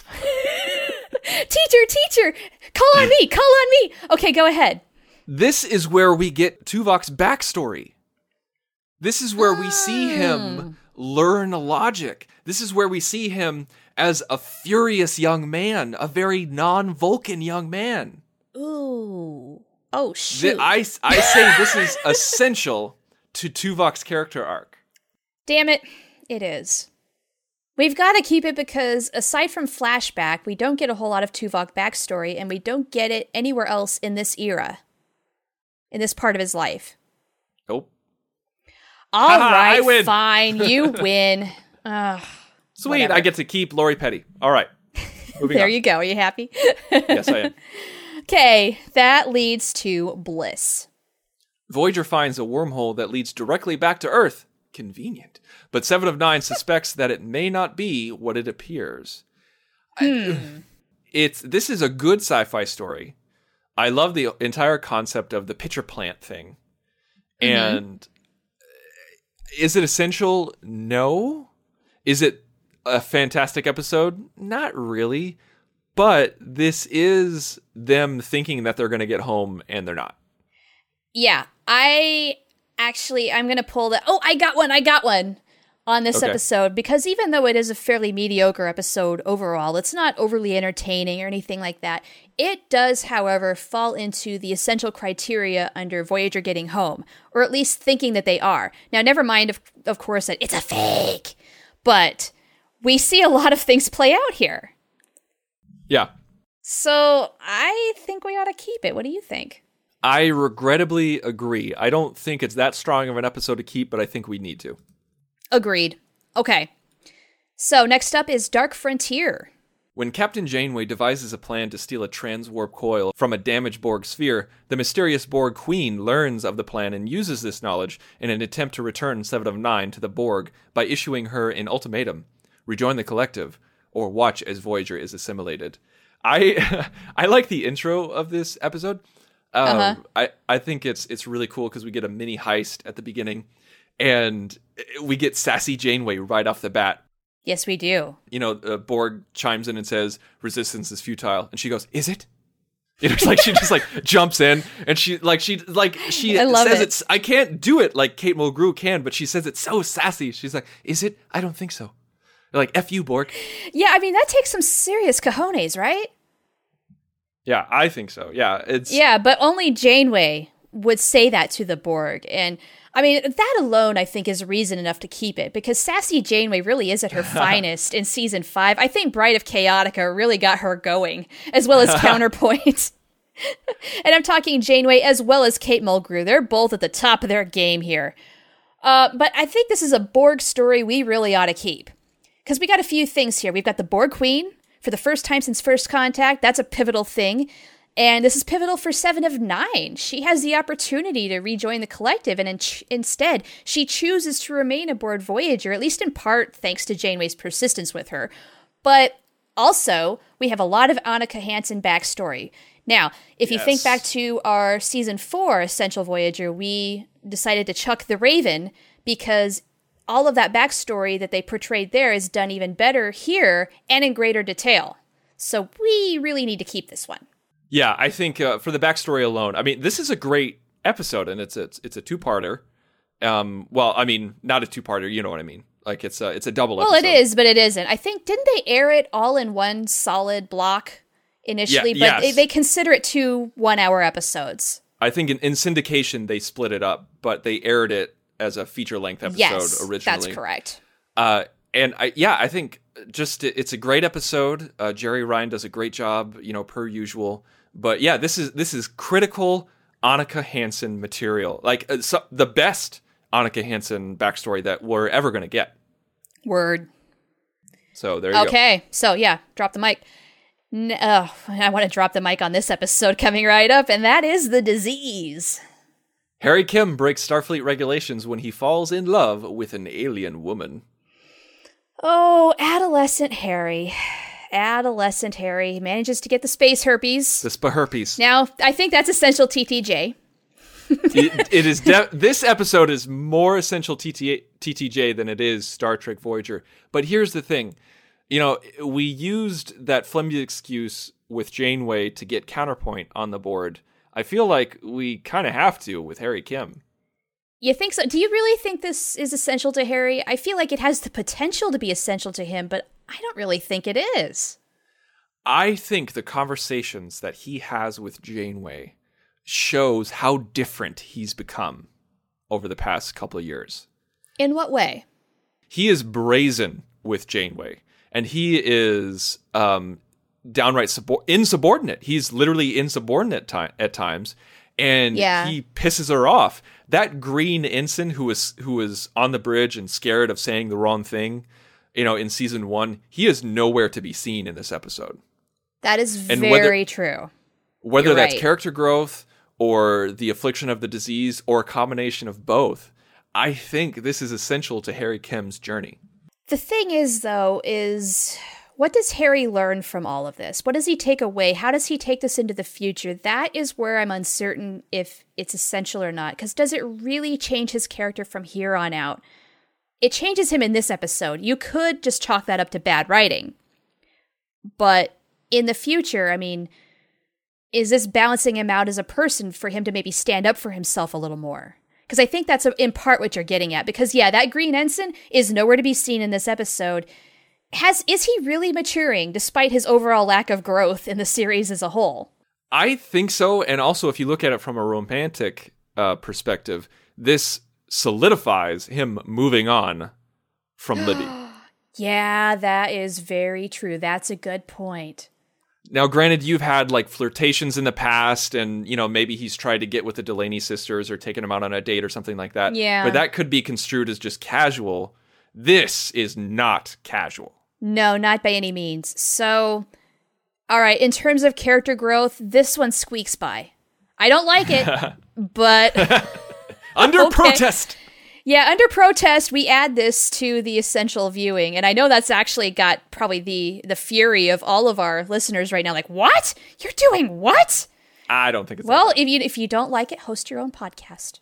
Teacher, teacher, call on me, call on me. Okay, go ahead. This is where we get Tuvok's backstory. This is where we see him learn logic. This is where we see him as a furious young man, a very non-Vulcan young man. Ooh. Oh, shoot. The, I, I say this is essential to Tuvok's character arc. Damn it, it is. We've got to keep it because, aside from flashback, we don't get a whole lot of Tuvok backstory, and we don't get it anywhere else in this era. In this part of his life. Nope. All Ha-ha, right, I win. fine, you win. Ugh. Sweet, Whatever. I get to keep Lori Petty. All right. Moving There on. you go. Are you happy? Yes, I am. Okay, that leads to Bliss. Voyager finds a wormhole that leads directly back to Earth. Convenient. But Seven of Nine suspects that it may not be what it appears. Hmm. I, it's This is a good sci-fi story. I love the entire concept of the pitcher plant thing. Mm-hmm. And is it essential? No. Is it a fantastic episode? Not really. But this is them thinking that they're going to get home and they're not. Yeah, I actually, I'm going to pull the, oh, I got one, I got one on this Okay. episode, because even though it is a fairly mediocre episode overall, it's not overly entertaining or anything like that. It does, however, fall into the essential criteria under Voyager getting home, or at least thinking that they are. Now, never mind, of, of course, that it's a fake, but we see a lot of things play out here. Yeah. So I think we ought to keep it. What do you think? I regrettably agree. I don't think it's that strong of an episode to keep, but I think we need to. Agreed. Okay. So next up is Dark Frontier. When Captain Janeway devises a plan to steal a transwarp coil from a damaged Borg sphere, the mysterious Borg Queen learns of the plan and uses this knowledge in an attempt to return Seven of Nine to the Borg by issuing her an ultimatum: rejoin the collective, or watch as Voyager is assimilated. I I like the intro of this episode. Um, Uh-huh. I, I think it's it's really cool because we get a mini heist at the beginning, and we get sassy Janeway right off the bat. Yes, we do. You know, uh, Borg chimes in and says, resistance is futile. And she goes, is it? You know, it's like she just like jumps in and she like, she like, she I love says it. it's, I can't do it like Kate Mulgrew can, but she says it's so sassy. She's like, is it? I don't think so. They're like, F you, Borg. Yeah, I mean, that takes some serious cojones, right? Yeah, I think so. Yeah. It's, Yeah, but only Janeway would say that to the Borg. And I mean, that alone, I think, is reason enough to keep it, because sassy Janeway really is at her finest in season five. I think Bride of Chaotica really got her going, as well as Counterpoint. And I'm talking Janeway as well as Kate Mulgrew. They're both at the top of their game here. Uh, but I think this is a Borg story we really ought to keep, because we got a few things here. We've got the Borg Queen for the first time since First Contact. That's a pivotal thing. And this is pivotal for Seven of Nine. She has the opportunity to rejoin the collective, and in- instead, she chooses to remain aboard Voyager, at least in part thanks to Janeway's persistence with her. But also, we have a lot of Annika Hansen backstory. Now, if you Yes. think back to our season four Essential Voyager, we decided to chuck the Raven because all of that backstory that they portrayed there is done even better here and in greater detail. So we really need to keep this one. Yeah, I think uh, for the backstory alone, I mean, this is a great episode, and it's a, it's a two-parter. Um, well, I mean, not a two-parter, you know what I mean. Like, it's a, it's a double Well, episode. it is, but it isn't. I think, didn't they air it all in one solid block initially? Yeah, but yes. they, they consider it two one-hour episodes. I think in, in syndication, they split it up, but they aired it as a feature-length episode Yes, originally. that's correct. Uh, and I, yeah, I think just it's a great episode. Uh, Jerry Ryan does a great job, you know, per usual. But yeah, this is this is critical Annika Hansen material, like uh, so, the best Annika Hansen backstory that we're ever going to get. Word. So there you go. Okay, so yeah, drop the mic. N- oh, I want to drop the mic on this episode coming right up, and that is the disease. Harry Kim breaks Starfleet regulations when he falls in love with an alien woman. Oh, adolescent Harry. Adolescent Harry manages to get the space herpes. The spaherpes. Now, I think that's essential T T J. it, it is de- this episode is more essential T T J than it is Star Trek Voyager. But here's the thing. You know, we used that flimsy excuse with Janeway to get Counterpoint on the board. I feel like we kind of have to with Harry Kim. You think so? Do you really think this is essential to Harry? I feel like it has the potential to be essential to him, but I don't really think it is. I think the conversations that he has with Janeway shows how different he's become over the past couple of years. In what way? He is brazen with Janeway, and he is um, downright subor- insubordinate. He's literally insubordinate ti- at times, and Yeah. he pisses her off. That green ensign who was who was on the bridge and scared of saying the wrong thing, you know, in season one, he is nowhere to be seen in this episode. That is And very whether- true. Whether You're that's right. character growth or the affliction of the disease or a combination of both, I think this is essential to Harry Kim's journey. The thing is, though, is what does Harry learn from all of this? What does he take away? How does he take this into the future? That is where I'm uncertain if it's essential or not. Because does it really change his character from here on out? It changes him in this episode. You could just chalk that up to bad writing. But in the future, I mean, is this balancing him out as a person for him to maybe stand up for himself a little more? Because I think that's in part what you're getting at. Because, yeah, that Green Ensign is nowhere to be seen in this episode. Has Is he really maturing despite his overall lack of growth in the series as a whole? I think so. And also, if you look at it from a romantic uh, perspective, this solidifies him moving on from Libby. Yeah, that is very true. That's a good point. Now, granted, you've had like flirtations in the past, and you know maybe he's tried to get with the Delaney sisters or taken them out on a date or something like that. Yeah. But that could be construed as just casual. This is not casual. No, not by any means. So, all right, in terms of character growth, this one squeaks by. I don't like it, but Under Okay. protest. yeah, under protest, we add this to the essential viewing. And I know that's actually got probably the the fury of all of our listeners right now. Like, what? You're doing what? I don't think it's Well, if you if you don't like it, host your own podcast.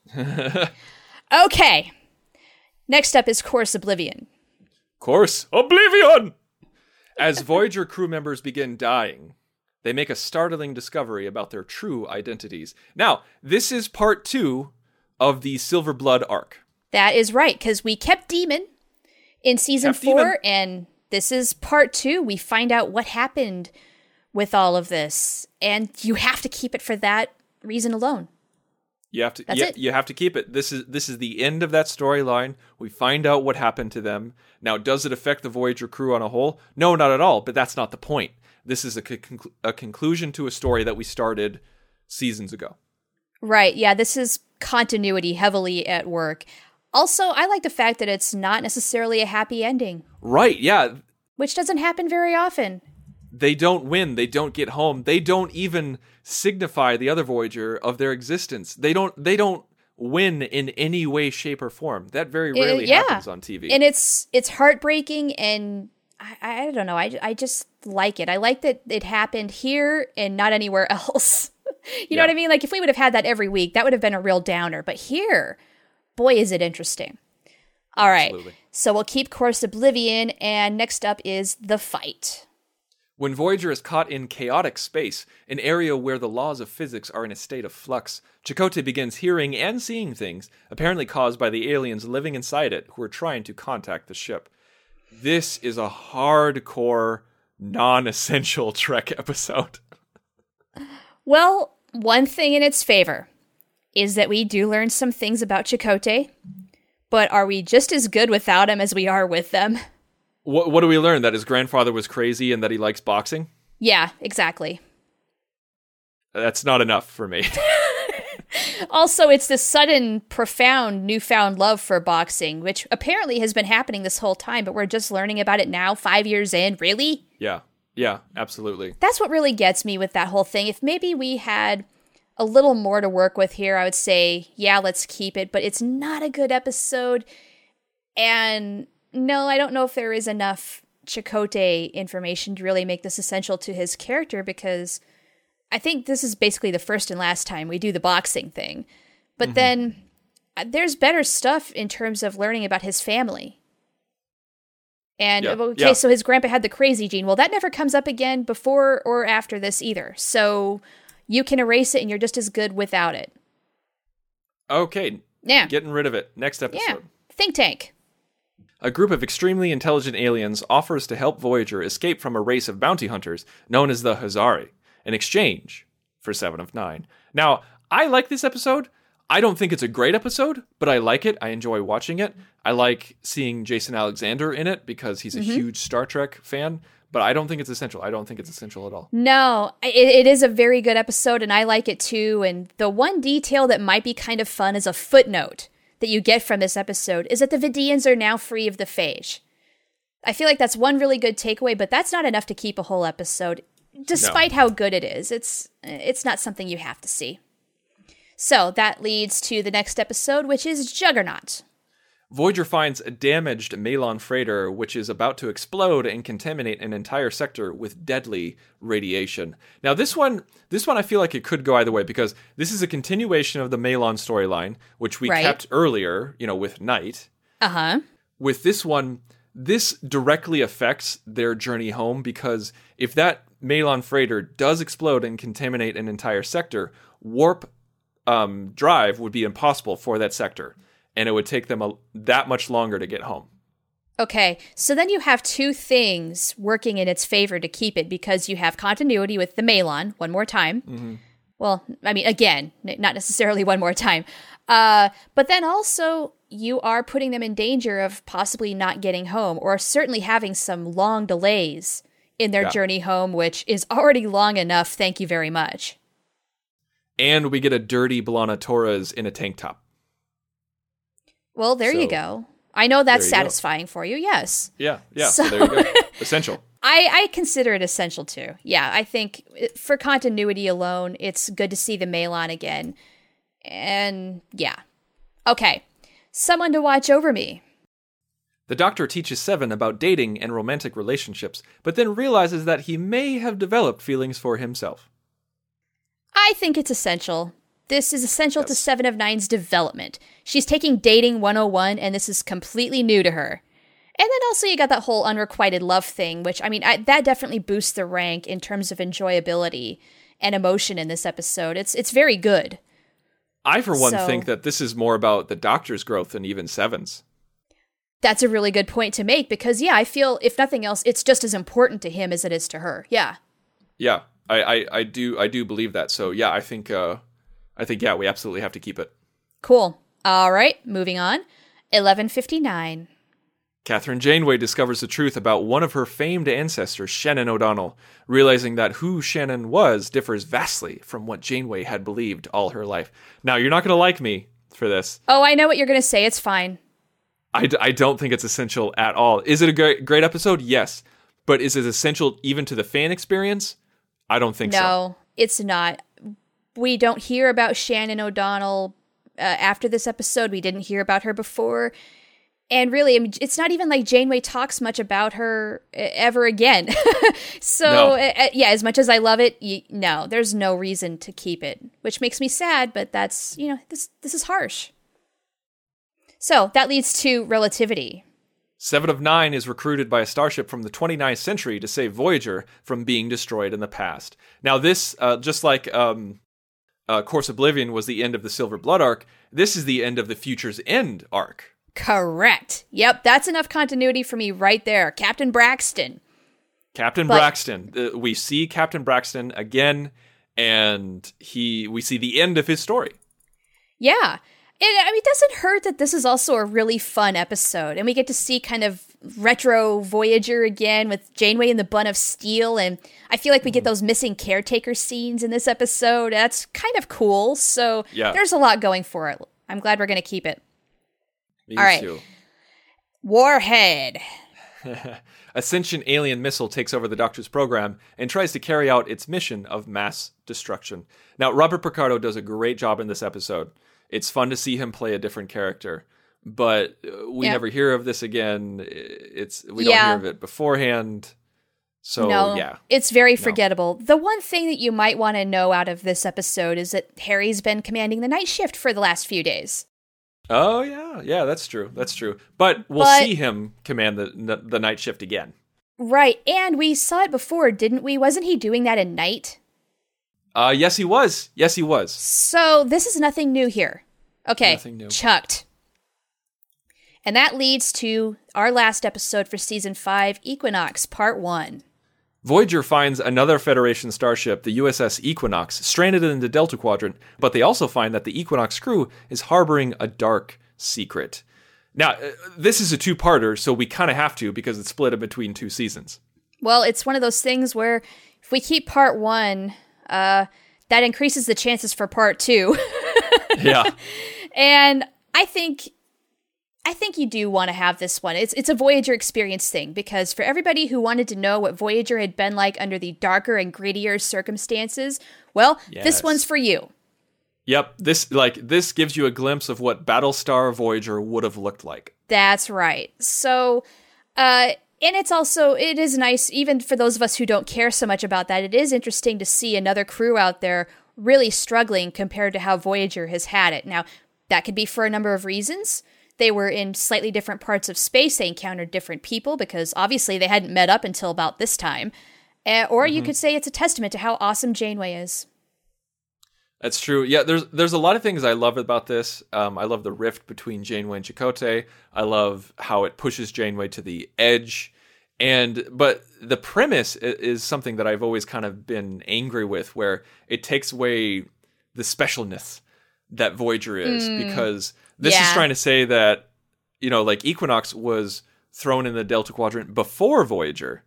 Okay. Next up is Course Oblivion. Course Oblivion! As Voyager crew members begin dying, they make a startling discovery about their true identities. Now, this is part two of the Silver Blood arc. That is right, because we kept Demon in season Kept four, Demon. and this is part two. We find out what happened with all of this, and you have to keep it for that reason alone. You have to That's yeah, it. you have to keep it. This is this is the end of that storyline. We find out what happened to them. Now, does it affect the Voyager crew on a whole? No, not at all, but that's not the point. This is a, conclu- a conclusion to a story that we started seasons ago. Right, yeah, this is continuity heavily at work. Also, I like the fact that it's not necessarily a happy ending, Right, yeah. which doesn't happen very often. They don't win. They don't get home. They don't even signify the other Voyager of their existence. They don't they don't win in any way, shape, or form. That very Uh, rarely yeah. happens on T V. And it's it's heartbreaking, and I, I don't know. I, I just like it. I like that it happened here and not anywhere else. you Yeah. know what I mean? Like if we would have had that every week, that would have been a real downer. But here, boy, is it interesting. All right. Absolutely. So we'll keep Course Oblivion, and next up is The Fight. When Voyager is caught in chaotic space, an area where the laws of physics are in a state of flux, Chakotay begins hearing and seeing things, apparently caused by the aliens living inside it who are trying to contact the ship. This is a hardcore, non-essential Trek episode. Well, one thing in its favor is that we do learn some things about Chakotay, but are we just as good without him as we are with them? What, what do we learn? That his grandfather was crazy and that he likes boxing? Yeah, exactly. That's not enough for me. Also, it's this sudden, profound, newfound love for boxing, which apparently has been happening this whole time, but we're just learning about it now, five years in. Really? yeah, yeah, absolutely. That's what really gets me with that whole thing. If maybe we had a little more to work with here, I would say, yeah, let's keep it, but it's not a good episode. And no, I don't know if there is enough Chakotay information to really make this essential to his character, because I think this is basically the first and last time we do the boxing thing. But then uh, there's better stuff in terms of learning about his family. And, Yeah, okay, yeah. so his grandpa had the crazy gene. Well, that never comes up again before or after this either. So you can erase it and you're just as good without it. Okay, Yeah. getting rid of it. Next episode. Yeah. Think tank. A group of extremely intelligent aliens offers to help Voyager escape from a race of bounty hunters known as the Hazari in exchange for Seven of Nine. Now, I like this episode. I don't think it's a great episode, but I like it. I enjoy watching it. I like seeing Jason Alexander in it because he's a huge Star Trek fan, but I don't think it's essential. I don't think it's essential at all. No, it, it is a very good episode, and I like it too. And the one detail that might be kind of fun is a footnote that you get from this episode is that the Vidians are now free of the phage. I feel like that's one really good takeaway, but that's not enough to keep a whole episode. Despite no. how good it is, it's it's not something you have to see. So that leads to the next episode, which is Juggernaut. Voyager finds a damaged Malon freighter, which is about to explode and contaminate an entire sector with deadly radiation. Now, this one, this one, I feel like it could go either way, because this is a continuation of the Malon storyline, which we right. kept earlier, you know, with Night. Uh-huh. With this one, this directly affects their journey home, because if that Malon freighter does explode and contaminate an entire sector, warp um, drive would be impossible for that sector. And it would take them a, that much longer to get home. Okay, so then you have two things working in its favor to keep it, because you have continuity with the Malon, one more time. Mm-hmm. Well, I mean, again, not necessarily one more time. Uh, but then also, you are putting them in danger of possibly not getting home, or certainly having some long delays in their yeah. journey home, which is already long enough, thank you very much. And we get a dirty B'Elanna Torres in a tank top. Well, there so, you go. I know that's satisfying go. for you, yes. Yeah, yeah, so, so there you go. Essential. I, I consider it essential, too. Yeah, I think for continuity alone, it's good to see the Malon again. And, yeah. Okay, someone to watch over me. The Doctor teaches Seven about dating and romantic relationships, but then realizes that he may have developed feelings for himself. I think it's essential. This is essential yes. to Seven of Nine's development. She's taking Dating one oh one, and this is completely new to her. And then also you got that whole unrequited love thing, which, I mean, I, that definitely boosts the rank in terms of enjoyability and emotion in this episode. It's it's very good. I, for one, so, think that this is more about the Doctor's growth than even Seven's. That's a really good point to make, because, yeah, I feel, if nothing else, it's just as important to him as it is to her. Yeah. Yeah, I, I, I do I do believe that. So, yeah, I think... Uh, I think, yeah, we absolutely have to keep it. Cool. All right, moving on. eleven fifty-nine. Catherine Janeway discovers the truth about one of her famed ancestors, Shannon O'Donnell, realizing that who Shannon was differs vastly from what Janeway had believed all her life. Now, you're not going to like me for this. Oh, I know what you're going to say. It's fine. I, d- I don't think it's essential at all. Is it a great, great episode? Yes. But is it essential even to the fan experience? I don't think no, so. No, it's not. We don't hear about Shannon O'Donnell uh, after this episode. We didn't hear about her before. And really, I mean, it's not even like Janeway talks much about her ever again. so, no. uh, yeah, as much as I love it, you, no, there's no reason to keep it, which makes me sad, but that's, you know, this this is harsh. So, that leads to relativity. Seven of Nine is recruited by a starship from the twenty-ninth century to save Voyager from being destroyed in the past. Now, this, uh, just like... Um, Uh, Course Oblivion was the end of the Silver Blood arc, this is the end of the Future's End arc. Correct. Yep, that's enough continuity for me right there. Captain Braxton. Captain but- Braxton. Uh, we see Captain Braxton again, and he we see the end of his story. Yeah. And, I mean, it doesn't hurt that this is also a really fun episode, and we get to see kind of retro Voyager again with Janeway in the Bun of Steel, and I feel like we get those missing caretaker scenes in this episode. That's kind of cool, so yeah. There's a lot going for it. I'm glad we're going to keep it. Me All right. too. Warhead. Ascension alien missile takes over the Doctor's program and tries to carry out its mission of mass destruction. Now, Robert Picardo does a great job in this episode. It's fun to see him play a different character, but we yeah. never hear of this again. It's we don't yeah. hear of it beforehand. So, no, yeah. It's very no. forgettable. The one thing that you might want to know out of this episode is that Harry's been commanding the night shift for the last few days. Oh, yeah. Yeah, that's true. That's true. But we'll but, see him command the, the the night shift again. Right. And we saw it before, didn't we? Wasn't he doing that at night? Uh, yes, he was. Yes, he was. So this is nothing new here. Okay, nothing new. Chucked. And that leads to our last episode for Season five, Equinox, Part one. Voyager finds another Federation starship, the U S S Equinox, stranded in the Delta Quadrant, but they also find that the Equinox crew is harboring a dark secret. Now, uh, this is a two-parter, so we kind of have to because it's split in between two seasons. Well, it's one of those things where if we keep Part one... Uh, that increases the chances for part two. Yeah. And I think, I think you do want to have this one. It's it's a Voyager experience thing, because for everybody who wanted to know what Voyager had been like under the darker and grittier circumstances, well, yes. This one's for you. Yep, this like this gives you a glimpse of what Battlestar Voyager would have looked like. That's right. So, uh, and it's also, it is nice, even for those of us who don't care so much about that, it is interesting to see another crew out there really struggling compared to how Voyager has had it. Now, that could be for a number of reasons. They were in slightly different parts of space. They encountered different people because obviously they hadn't met up until about this time. Uh, or mm-hmm. you could say it's a testament to how awesome Janeway is. That's true. Yeah, there's there's a lot of things I love about this. Um, I love the rift between Janeway and Chakotay. I love how it pushes Janeway to the edge. And but the premise is something that I've always kind of been angry with, where it takes away the specialness that Voyager is, mm. because this yeah. is trying to say that, you know, like Equinox was thrown in the Delta Quadrant before Voyager.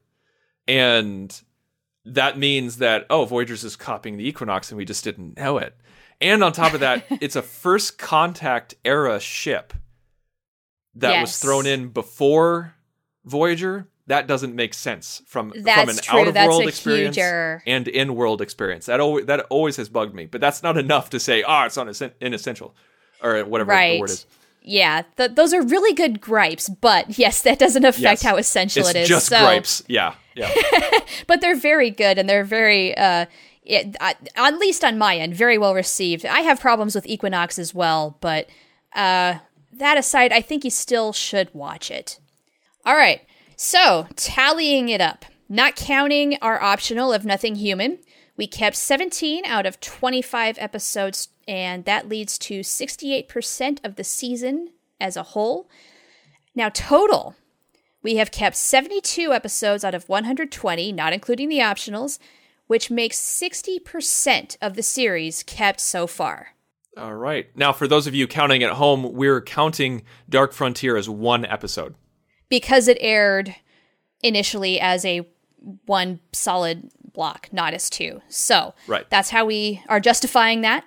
And that means that, oh, Voyager's is copying the Equinox and we just didn't know it. And on top of that, it's a first contact era ship that yes. was thrown in before Voyager. That doesn't make sense from, from an out-of-world experience huger. and in-world experience. That always, that always has bugged me. But that's not enough to say, oh, it's not inessential, or whatever right. the word is. Yeah, th- those are really good gripes, but yes, that doesn't affect yes. how essential it's it is. Just so. gripes, yeah, yeah. But they're very good, and they're very, uh, it, uh, at least on my end, very well received. I have problems with Equinox as well, but uh, that aside, I think you still should watch it. All right, so tallying it up, not counting our optional of Nothing Human, we kept seventeen out of twenty-five episodes, and that leads to sixty-eight percent of the season as a whole. Now, total, we have kept seventy-two episodes out of one hundred twenty, not including the optionals, which makes sixty percent of the series kept so far. All right. Now, for those of you counting at home, we're counting Dark Frontier as one episode. Because it aired initially as a one solid block, not as two. So right. that's how we are justifying that.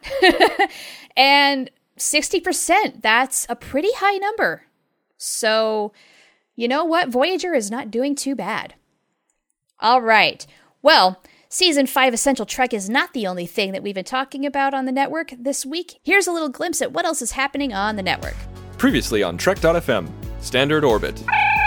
And sixty percent, that's a pretty high number. So, you know what? Voyager is not doing too bad. All right. Well, Season five Essential Trek is not the only thing that we've been talking about on the network this week. Here's a little glimpse at what else is happening on the network. Previously on Trek dot f m, Standard Orbit.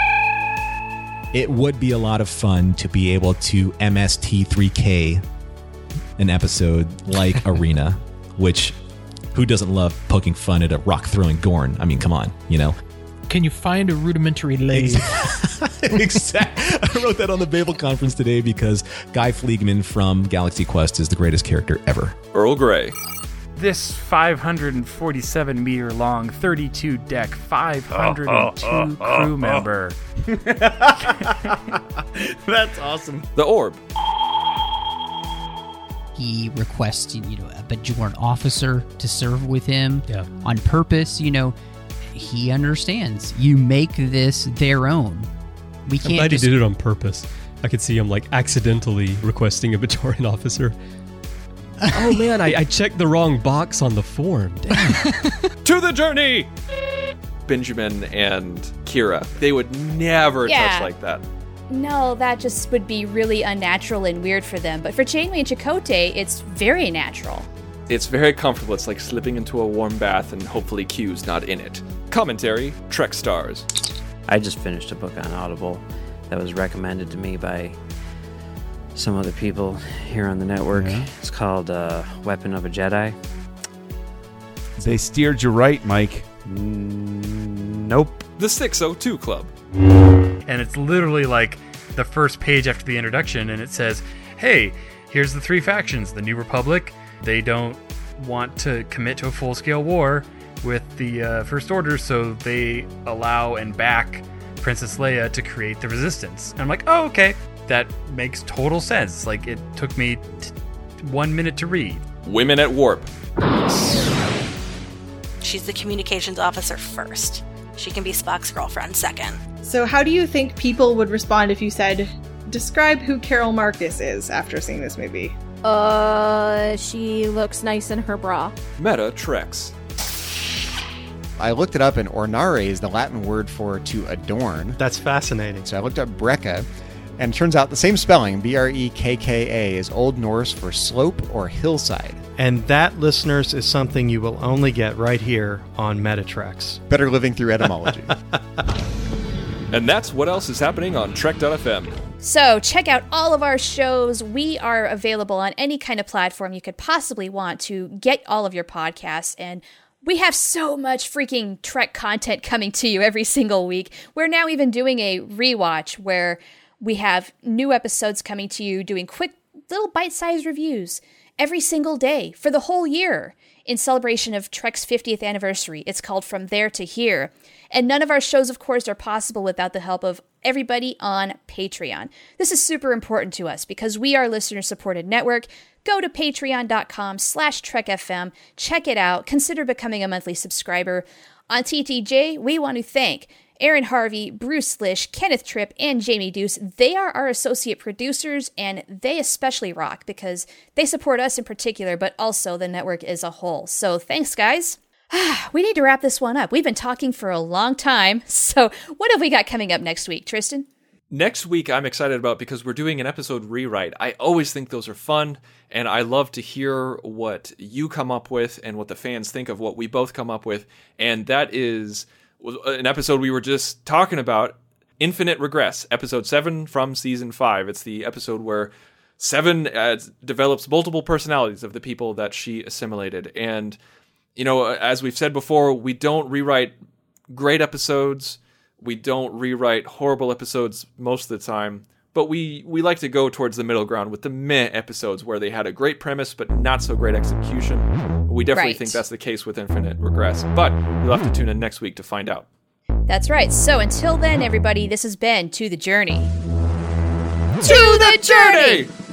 It would be a lot of fun to be able to M S T three K an episode like Arena, which, who doesn't love poking fun at a rock-throwing Gorn? I mean, come on, you know? Can you find a rudimentary lathe? Exactly. I wrote that on the Babel conference today because Guy Fleegman from Galaxy Quest is the greatest character ever. Earl Grey. This five hundred forty-seven meter long, thirty-two deck, five hundred two oh, oh, oh, crew oh, member. Oh. That's awesome. The Orb. He requests, you know, a Bajoran officer to serve with him yeah. on purpose. You know, he understands. You make this their own. We can't. I'm glad just... he did it on purpose. I could see him like accidentally requesting a Bajoran officer. Oh man, I, I checked the wrong box on the form. Damn. To the journey! Benjamin and Kira, they would never yeah. touch like that. No, that just would be really unnatural and weird for them. But for Janeway and Chakotay, it's very natural. It's very comfortable. It's like slipping into a warm bath and hopefully Q's not in it. Commentary, Trek Stars. I just finished a book on Audible that was recommended to me by some other people here on the network. Yeah. It's called uh, Weapon of a Jedi. They steered you right, Mike. Mm, nope. The six oh two Club. And it's literally like the first page after the introduction, and it says, hey, here's the three factions. The New Republic, they don't want to commit to a full-scale war with the uh, First Order, so they allow and back Princess Leia to create the Resistance. And I'm like, oh, okay. That makes total sense. Like, it took me t- one minute to read. Women at Warp. She's the communications officer first. She can be Spock's girlfriend second. So how do you think people would respond if you said, describe who Carol Marcus is after seeing this movie? Uh, she looks nice in her bra. Meta Treks. I looked it up, and ornare is the Latin word for to adorn. That's fascinating. So I looked up brecca, and it turns out the same spelling, B R E K K A, is Old Norse for slope or hillside. And that, listeners, is something you will only get right here on Metatrex. Better living through etymology. And that's what else is happening on Trek dot F M. So check out all of our shows. We are available on any kind of platform you could possibly want to get all of your podcasts. And we have so much freaking Trek content coming to you every single week. We're now even doing a rewatch where we have new episodes coming to you, doing quick little bite-sized reviews every single day for the whole year in celebration of Trek's fiftieth anniversary. It's called From There to Here. And none of our shows, of course, are possible without the help of everybody on Patreon. This is super important to us because we are a listener-supported network. Go to patreon.com slash trekfm. Check it out. Consider becoming a monthly subscriber. On T T J, we want to thank Aaron Harvey, Bruce Lish, Kenneth Tripp, and Jamie Deuce. They are our associate producers, and they especially rock because they support us in particular, but also the network as a whole. So thanks, guys. We need to wrap this one up. We've been talking for a long time. So what have we got coming up next week, Tristan? Next week, I'm excited about because we're doing an episode rewrite. I always think those are fun, and I love to hear what you come up with and what the fans think of what we both come up with. And that is an episode we were just talking about, Infinite Regress, episode seven from season five. It's the episode where Seven uh, develops multiple personalities of the people that she assimilated. And, you know, as we've said before, we don't rewrite great episodes. We don't rewrite horrible episodes most of the time. But we, we like to go towards the middle ground with the meh episodes where they had a great premise but not so great execution. We definitely right. think that's the case with Infinite Regress. But you'll have to tune in next week to find out. That's right. So until then, everybody, this has been To the Journey. To the Journey!